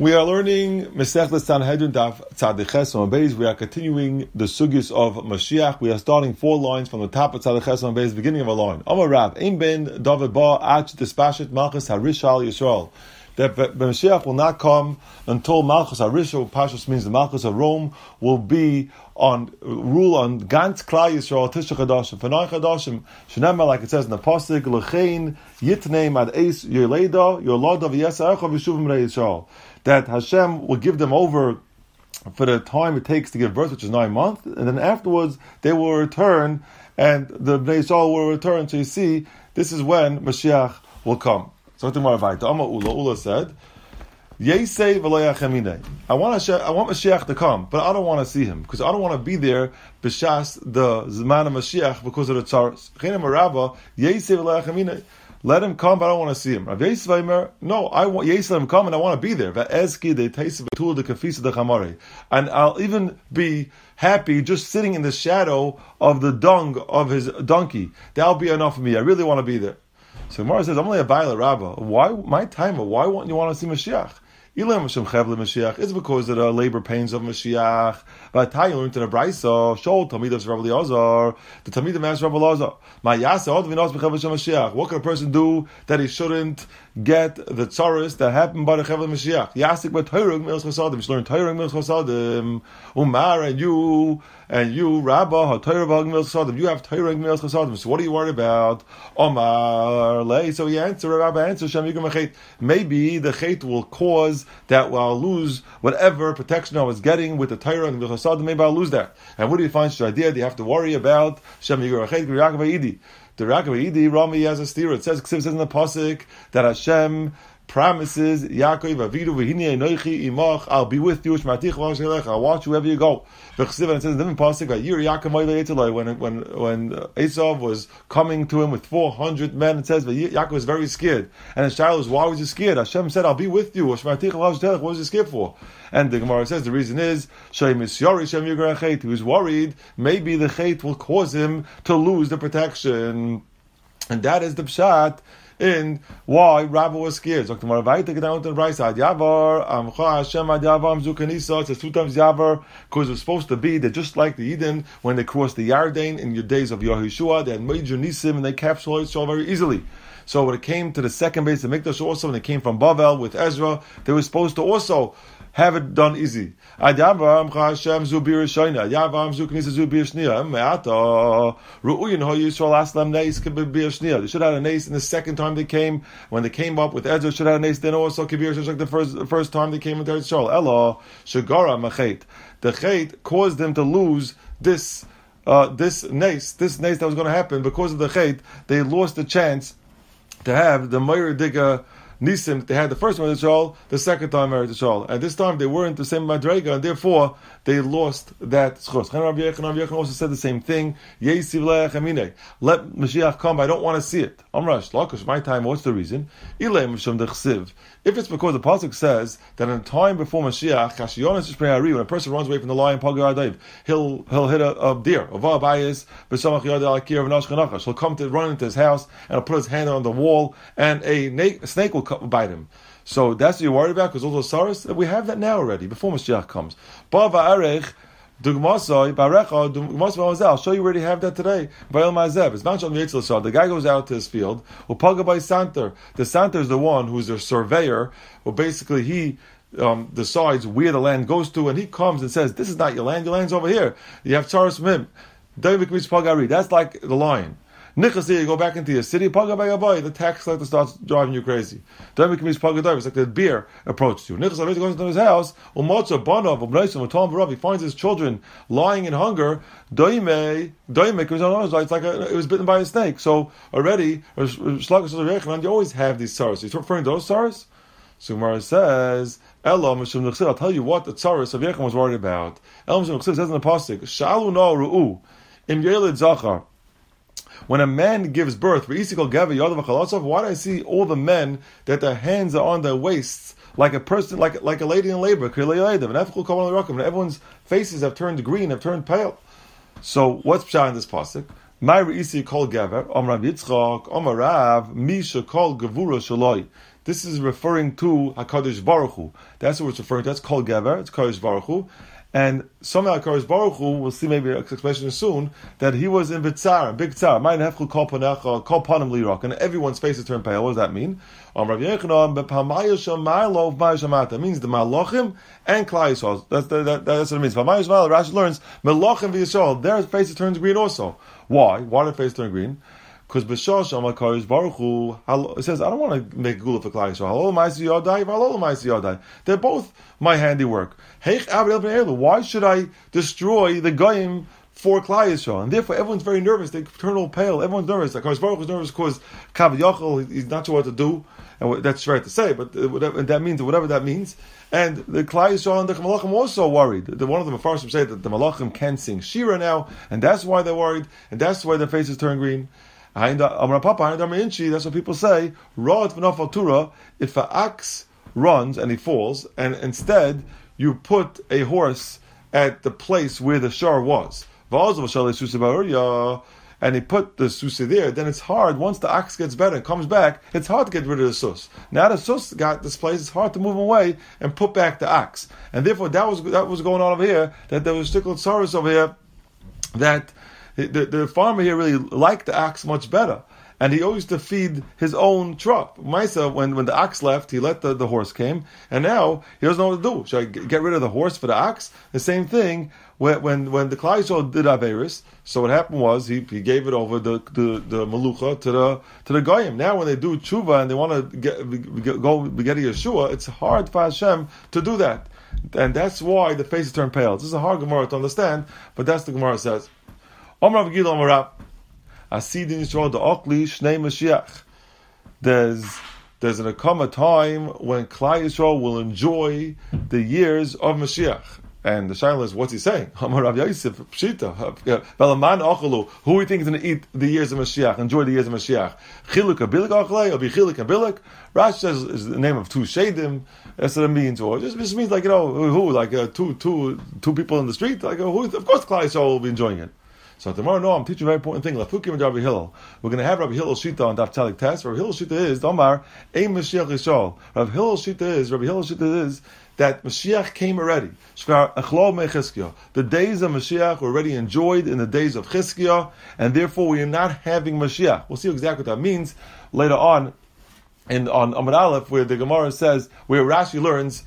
We are learning Masechtas Sanhedrin Daf Tzadiches on Beis. We are continuing the sugyas of Mashiach. We are starting 4 lines from the top of Tzadiches on Beis, beginning of a line. Amar Rav, Ein ben David ba ach dispashet Malchus Harishal Yisrael. That Mashiach will not come until Malchus Harisha, Pashas means the Malchus of Rome, will be rule on Gantz Klal Yisrael Tisha Chadashim. Fanai Chadashim Shenema, like it says in the pasuk, Lechein Yitneim Ad Eis Yerleda Yerlada V'Yesa Echa V'Shuvim Rei Yisrael. That Hashem will give them over for the time it takes to give birth, which is 9 months, and then afterwards they will return, and the Bnei Yisrael will return. So you see, this is when Mashiach will come. So Ula said, Yesei v'lo yachemine. I want Mashiach to come, but I don't want to see him, because I don't want to be there b'shas the Zman of Mashiach because of the tzaros. Yesei v'lo yachemine. Let him come, but I don't want to see him. Rav Yisvaimer, no, I want Yisrael him come, and I want to be there. And I'll even be happy just sitting in the shadow of the dung of his donkey. That'll be enough for me. I really want to be there. So Gemara says, I'm only a Baila Rabbah. Why, my timer, why won't you want to see Mashiach? It's because of the labor pains of Mashiach. But I learned in the Brisa, Shol Talmid of Rav Eliezer, the Talmid of Rav Eliezer. What can a person do that he shouldn't get the tzaris that happened by the Chevel Mashiach? Yasik but Torah Mils Chasadim. You should learn Torah Mils Chasadim. Umar and you, Rabba, Torah Mils Chasadim. You have Torah Mils Chasadim. So what are you worried about? Omar Lei. So he answered, Rabba answered, Shem Yigam Chet. Maybe the Chet will cause that I'll lose whatever protection I was getting with the Torah and the Chasadim. Maybe I'll lose that. And what do you find? The idea that you have to worry about Shem Yigam Chet, Yaakov Idi. The Yaakov Idi, Rami has a steer. It says in the pasuk that Hashem promises Yaakov Avidu v'hinei enochi imach. I'll be with you. I'll watch you wherever you go. And it says in the pasuk that when Esav was coming to him with 400 men, it says that Yaakov was very scared. And the child was, why was he scared? Hashem said, "I'll be with you." What was he scared for? And the Gemara says the reason is he was worried maybe the Chet will cause him to lose the protection, and that is the pshat in why Rabba was scared. So it says 2 times Yavar, because it was supposed to be that just like the Eden, when they crossed the Yarden in your days of Yahushua, they had major nisim and they captured Israel very easily. So when it came to the second base of Mikdash also, when they came from Bavel with Ezra, they were supposed to also have it done easy. They should have had a nace in the second time they came. When they came up with Ezra, should have had a nace then also Kibir, just like the first time they came into Israel. Ella Shagara Machet. The Chet caused them to lose this nace that was going to happen. Because of the Chet, they lost the chance to have the Meir Diga Nisim. They had the first one in Israel, the second time married Israel. And this time they weren't the same Madrega, and therefore they lost that schos. Rav Yechon also said the same thing. Let Mashiach come, I don't want to see it. Amrash, Lakush, my time, what's the reason? If it's because the pasuk says that in the time before Mashiach, when a person runs away from the lion, he'll hit a deer. He'll come to run into his house and he'll put his hand on the wall, and a snake will bite him. So that's what you're worried about, because all those saras, we have that now already, before Mashiach comes. I'll show you where you have that today. The guy goes out to his field. The santer is the one who's a surveyor, who basically he decides where the land goes to, and he comes and says, this is not your land's over here. You have tzaros from him. That's like the lion. You go back into your city, the tax collector starts driving you crazy. It's like the bear approached you. He goes into his house, he finds his children lying in hunger. It's like it was bitten by a snake. So already, you always have these tzaros. He's referring to those tzaros? So Gemara says, I'll tell you what the tzaros of Yechon was worried about. It says in the pasuk, Shalu no ru'u, im yelid zachar. When a man gives birth, why do I see all the men that their hands are on their waists like a person, like a lady in labor? And everyone's faces have turned green, have turned pale. So what's pshat in this pasuk? My reisi kol gaver, Amar Yitzchak, Amar Rav, Misha kol gevura shaloi. this is referring to HaKadosh Baruch Hu. That's what it's referring to. That's called Gever. It's Kadosh Baruch Hu. And somehow Kadosh Baruch Hu, we'll see maybe an explanation soon, that he was in Bitzar, big Tzar. Ma'in hefchu kol panecha, kol panim lirak. And everyone's faces turn pale. What does that mean? Rav Yochanan, b'pamayu shamaylo v'mayu shamata. It means the Malachim and Klal Yisrael. That's what it means. V'mayu shamaylo, Rashi learns, Malachim v'Yisrael, their faces turn green also. Why? Why did their face turn green? Because B'Shosh Amar Kadosh Baruch Hu, it says, I don't want to make a gula for Klal Yisrael. Halol Ma'asi Yodai, Halol Ma'asi Yodai. They're both my handiwork. Why should I destroy the Goyim for Klal Yisrael? And therefore, everyone's very nervous. They turn all pale. Everyone's nervous. Like Kadosh Baruch Hu is nervous because Kav Yochel, he's not sure what to do. And that's right to say, but whatever that means. And the Klal Yisrael and the Malachim also worried. One of the Mefarshim say that the Malachim can sing Shira now, and that's why they're worried, and that's why their faces turn green. That's what people say. If an ox runs and he falls, and instead you put a horse at the place where the shar was, and he put the susi there, then it's hard, once the ox gets better and comes back, it's hard to get rid of the sus. Now the sus got this place, it's hard to move away and put back the ox. And therefore that was going on over here, that there was stickled sorrows over here, that the farmer here really liked the ox much better. And he always used to feed his own truck. Maisa, when the ox left, he let the horse came, and now he doesn't know what to do. Should I get rid of the horse for the ox? The same thing when the Klal Yisrael did Averis. So what happened was he gave it over the Malucha to the Goyim. Now when they do tshuva and they want to get a Yeshua, it's hard for Hashem to do that, and that's why the faces turn pale. This is a hard Gemara to understand, but that's the Gemara says. Omar Avgil Omar Rab. Asidin Yisrael the Okli Shnei Mashiach. There's an come a time when Klal Yisrael will enjoy the years of Mashiach. And the Shaila is, what's he saying? Amar Rav Yosef Pshita. Velaman Ochalu. Who we think is going to eat the years of Mashiach? Enjoy the years of Mashiach? Chiluk Abilik Ochle or be Chiluk Abilik? Rashi says is the name of two Shadim. That's what it means. Or it just means like two people in the street. Like who? Of course, Klal Yisrael will be enjoying it. So tomorrow, no, I'm teaching a very important thing. Lafukim and Rabbi Hillel. We're going to have Rabbi Hillel Shita on Daf Talik Test. Rabbi Hillel Shita is Domar Ein Mashiach Yisrael. Rabbi Hillel Shita is that Mashiach came already. The days of Mashiach were already enjoyed in the days of Chizkiah, and therefore we are not having Mashiach. We'll see exactly what that means later on. And on Amud Aleph, where the Gemara says, where Rashi learns,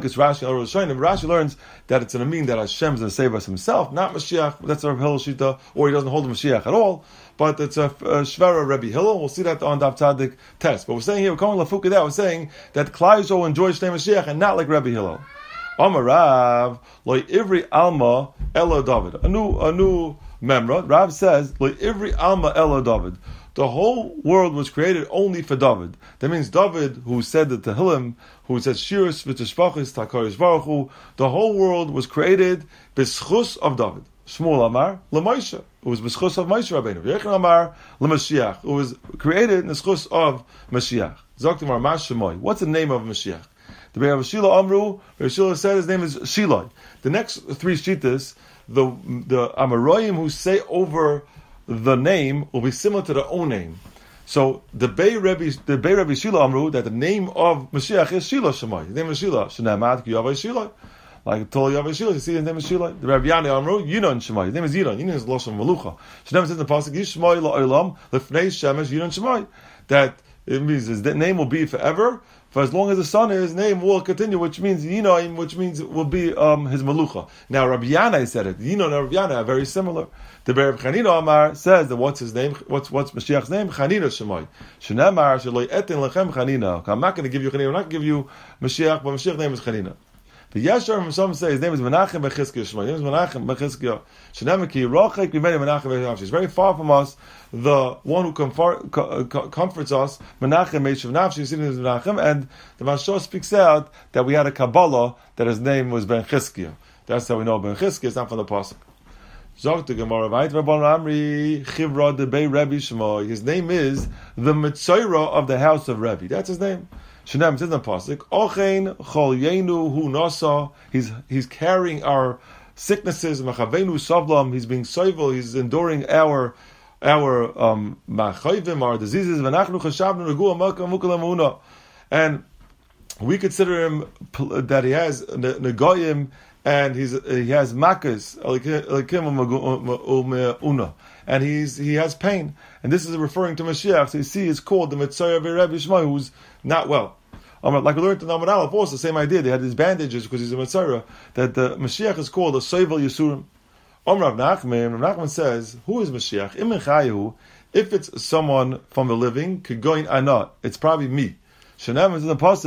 Rashi learns that it's going to mean that Hashem's going to save us Himself, not Mashiach. That's a Hillel Shita, or he doesn't hold the Mashiach at all. But it's a Shvera Rebbe Hillel. We'll see that on Daf Tzadik test. But we're saying here, we're calling Lafuka that. We're saying that Klal Yisrael enjoys Shnei Mashiach and not like Rebbe Hillel. Amar Rav Lo Ivri Alma Elo David. A new memra. Rav says Lo Ivri Alma Elo David. The whole world was created only for David. That means David, who said the Tehillim, who said Shiras v'Tishpachis Takaris Baruch Hu, the whole world was created b'schus of David. Shmuel Amar l'Moshe, it was b'schus of Moshe Rabbeinu. Yechon Amar l'Mashiach, it was created in the schus of Mashiach. Zoktim Amar Shemoy. What's the name of Mashiach? The Be'er Shila Amru, Be'er Shila said his name is Shiloi. The next three shittas, the Amoraim who say over the name will be similar to their own name. So the Bei Rebbe Shila Amru that the name of Mashiach is Shila Shemai. The name is Shila. Shnemat Yavai Shila. Like Tol Yavai Shila, you see the name is Shila. The Rabbi Yani Amru Yinon Shemai. The name is Yinon. Yinon is Loshem Malucha. Shnemat says in the pasuk Yishmai LaOlam Lefnei Shemesh Yinon Shemai. That it means his name will be forever. For as long as the sun is, his name will continue, which means Yinoim, which means it will be his Malucha. Now Rabbi Yanai said it. Yinon and Rabbi Yanai are very similar. The Bereb Chanina Amar says that what's his name? What's Mashiach's name? Chanina Shemai. Shenamar Sheloi Etin Lechem Chanina. I'm not going to give you Chanina. I'm not going to give you Mashiach, but Mashiach's name is Chanina. The Yeshar, some say his name is Menachem Bechizkiah Shemai. His name is Menachem Bechizkiah. Shenamaki Rochek Bimei Menachem Bechizkiah. He's very far from us. The one who comforts us, Menachem Meishav Nafshi. His name is Menachem, and the Mashal speaks out that we had a Kabbalah that his name was Ben Chizkiah. That's how we know Ben Chizkiah. It's not from the pasuk. Zog the Gemara, right? Rabban Amri Chivra de Bei Rebbe Shemo. His name is the Mitzayra of the house of Rebbe. That's his name. Shenam says in the pasuk, Ochein Chol Yenu Hu Nasa. He's carrying our sicknesses. Machavenu Savlam. He's being soivel. He's enduring our machayvim, our diseases. V'nachnu chashavnu regua malka mukala muna. and we consider him that he has negoyim, and he has makas, and he has pain, and this is referring to Mashiach. So you see, it's called the Mitzvah of Rebbe Shmuel, who's not well. Like we learned in Amud Aleph, also the same idea. They had these bandages because he's a Mitzvah. That the Mashiach is called a Soivel Yisurim. Rav Nachman says, who is Mashiach? If it's someone from the living, Kegoin Ana, it's probably me. It says about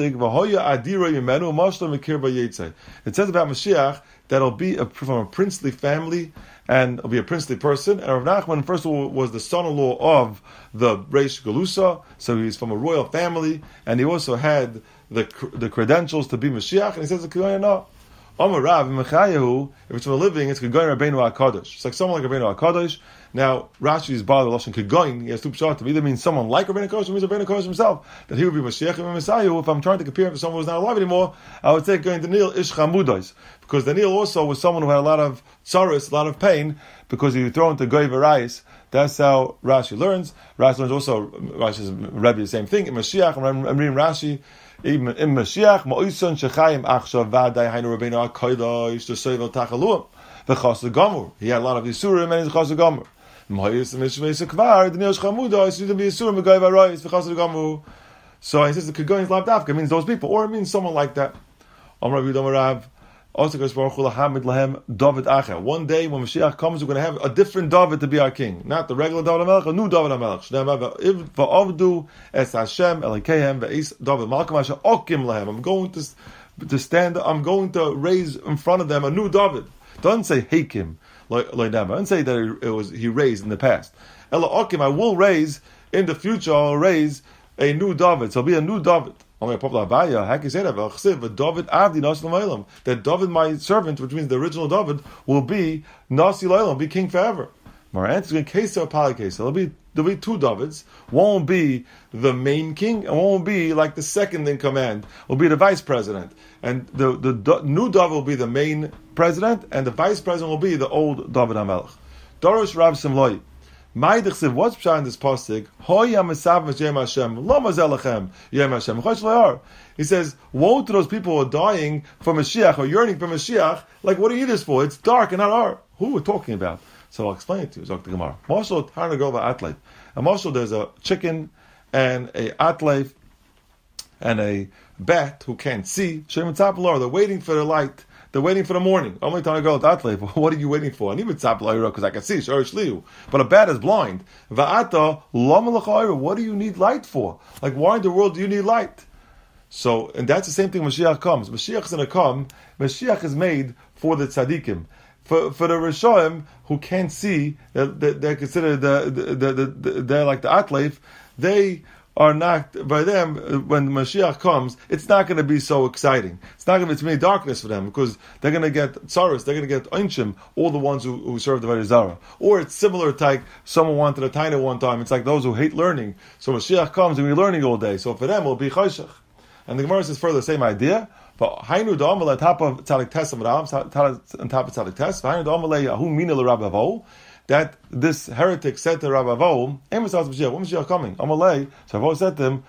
Mashiach that it'll be from a princely family and it'll be a princely person. And Rav Nachman, first of all, was the son-in-law of the Reish Galusa, so he's from a royal family, and he also had the credentials to be Mashiach. And he says, Amar Rav Mechayehu, if it's from a living, it's Kegoin Rabbeinu HaKadosh. It's like someone like Rabbeinu HaKadosh. Now, Rashi is bothered with Lashon Kegoin. He has two pshatim. Either means someone like Rabbeinu HaKadosh, or means Rabbeinu HaKadosh himself. That he would be Mashiach and Messiah. If I'm trying to compare him to someone who's not alive anymore, I would say going to Daniel Ish Chamudos. Because Daniel also was someone who had a lot of tsaros, a lot of pain, because he was thrown to Goy Varayis. That's how Rashi learns. Rashi learns also, Rashi's Rebbe, the same thing. In Mashiach, I'm reading Rashi, in Mashiach, Ma'oison Shechayim Achshav Vaday Hainu Rabbeinu HaKadosh, the Soivel Tachaluim, the Chassid Gomor. He had a lot of Yisurim and he's a Chassid Gomor. So he says the Kegoin is Lavdavka, means those people, or it means someone like that. One day when Mashiach comes, we're going to have a different David to be our king. Not the regular David HaMelech, a new David HaMelech. I'm going to stand, I'm going to raise in front of them a new David. Doesn't say Hakim, like doesn't say that he raised in the past. Ela Okim, I will raise in the future, I'll raise a new David. So it'll be a new David. How can you say that? That David, my servant, which means the original David, will be Nasi Loilam, be king forever. My answer is in case of Palikesa. There'll be two Davids. One will be the main king, and one will be like the second in command. Will be the vice president, and the new David will be the main president, and the vice president will be the old David HaMelech. Dorosh Rav Simloi. What's pshat in this pasuk? He says, woe to those people who are dying for Mashiach or yearning for Mashiach. Like, what are you this for? It's dark and not our. Who we're talking about? So I'll explain it to you. Dr. Gemara. Marshal Tarnagova Atleif. And Marshal, there's a chicken and a Atleif and a bat who can't see. They're waiting for the light. They're waiting for the morning. Only time I go to Atleif. What are you waiting for? I need because I can see. But a bat is blind. What do you need light for? Like, why in the world do you need light? So, and that's the same thing when Mashiach comes. Mashiach is going to come. Mashiach is made for the tzaddikim. For the Rishonim who can't see, they're considered they're like the Atleif. They are not, by them, when Mashiach comes, it's not going to be so exciting. It's not going to be too many darkness for them, because they're going to get tsaros, they're going to get einshim, all the ones who serve the Varizara. Or it's similar to like someone wanted a taina one time, it's like those who hate learning. So Mashiach comes and we're learning all day. So for them, it'll be chayshach. And the Gemara says further the same idea. But Hainu Da'amal on top of Tzadik Tes, on top of Tzadik Tes, Hainu Da'amal Yahu Mina L'Rabavo, that this heretic said to Rabavo, when Mashiach coming? Amalei, so Rabavo said to him,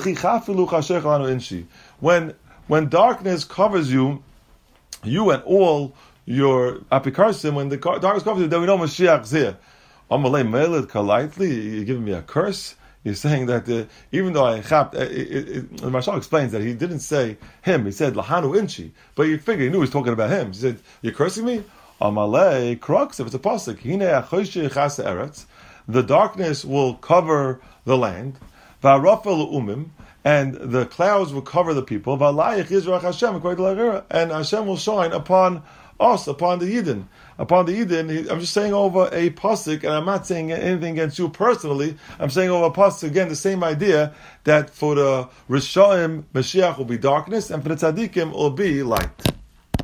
when darkness covers you and all your apikarsim, when the darkness covers you, then we know Mashiach's here. Amalei Meled Kalaitli, you're giving me a curse? You're saying that even though I chapped, the Marshal explains that he didn't say him, he said Lahanu Inchi, but you figure he knew he was talking about him. He said, you're cursing me? Amalei Krux, if it's a pasuk, the darkness will cover the land, and the clouds will cover the people, and Hashem will shine upon us, upon the Yidden. Upon the Yidden, I'm just saying over a pasuk, and I'm not saying anything against you personally. I'm saying over a pasuk, again, the same idea, that for the Rishonim, Mashiach will be darkness, and for the Tzaddikim, it will be light.